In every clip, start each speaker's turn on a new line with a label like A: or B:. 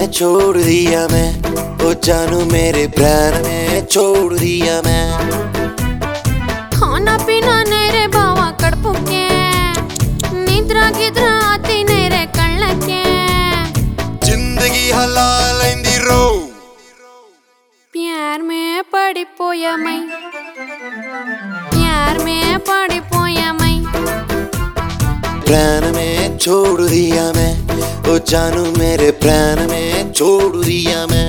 A: छोड़ दिया मैं, ओ जानू मेरे प्राण में छोड़ दिया मैं।
B: खाना पीना नहीं रे बावा कड़पू के, निद्रा गिद्रा आती नहीं रे कళ్ళ के।
A: जिंदगी हलाल अయింది रो,
B: प्यार में पड़िपोया मैं, प्यार में पड़िपोया मैं।
A: प्राण में छोड़ दिया मैं, ओ जानू मेरे प्राण में छोड़ दिया मैं।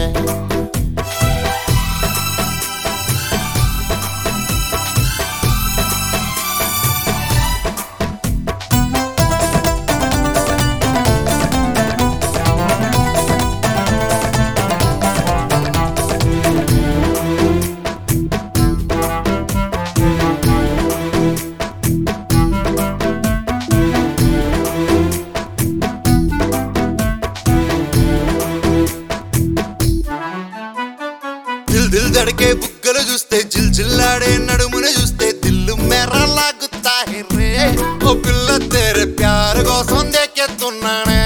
A: दिल धड़के बुగ్గలు చూస్తే जिलजिलाड़े నడుమును చూస్తే दिल मेरा लागता है रे, ओ पिల్ల तेरे प्यार కోసం దేకెత్తున్నానే।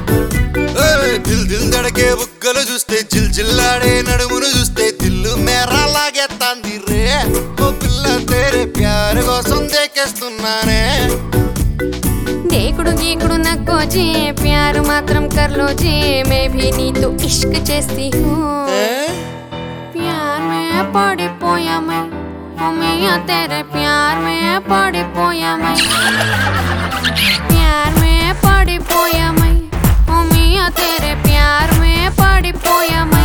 A: दिल धड़के बुగ్గలు చూస్తే जिलजिलाड़े నడుమును చూస్తే दिल मेरा లాగేతాంది రే, ఓ పిల్ల तेरे प्यार కోసం దేకేస్తున్నానే।
B: देखुड़ू गीकुड़ू नको जी, प्यार मात्रम कर लो जी, मैं भी नी तो इश्क చేస్ती हूँ। प्यार में पड़िपोया मैं, ओ मियां तेरे प्यार में पड़िपोया मैं। प्यार में पड़िपोया मैं, ओ मियां तेरे प्यार में पड़िपोया मैं।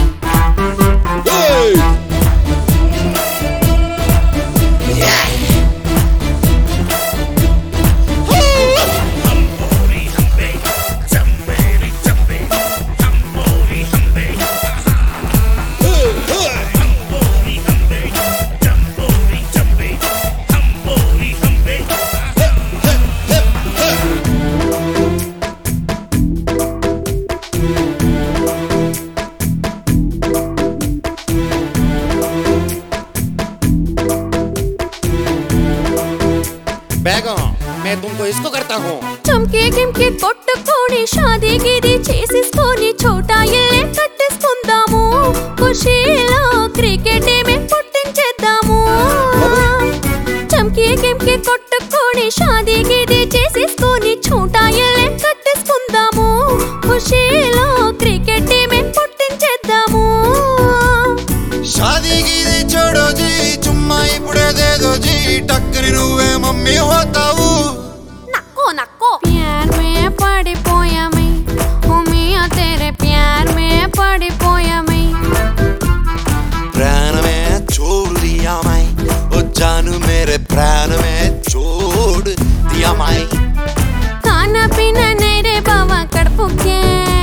A: बेगम, मैं तुमको इसको करता हूँ।
B: చంకే కింకి కొట్టుకొని షాదీ గిది చేసేసుకొని చోటా ఇల్లే కట్టేసుకుందాము, ఖుషీలో క్రికెట్ మే పుట్టించేద్దాము। చంకే కింకి కొట్టుకొని షాదీ గిది చేసేసుకొని చోటా ఇల్లే కట్టేసుకుందాము, ఖుషీలో క్రికెట్ మే పుట్టించేద్దాము।
A: शादी गिदी छोड़ो जी, चुम्मा इपुड़े दे दो जी, टक्करी నువ్వే मम्मी होताऊ।
B: नक्को नक्को प्यार में पड़िपोया मैं, ओ मियां तेरे प्यार में पड़िपोया मैं।
A: प्राण में छोड़ दिया मैं, ओ जानू मेरे प्राण में छोड़ दिया मैं।
B: खाना पीना नहीं रे बावा कड़पू के,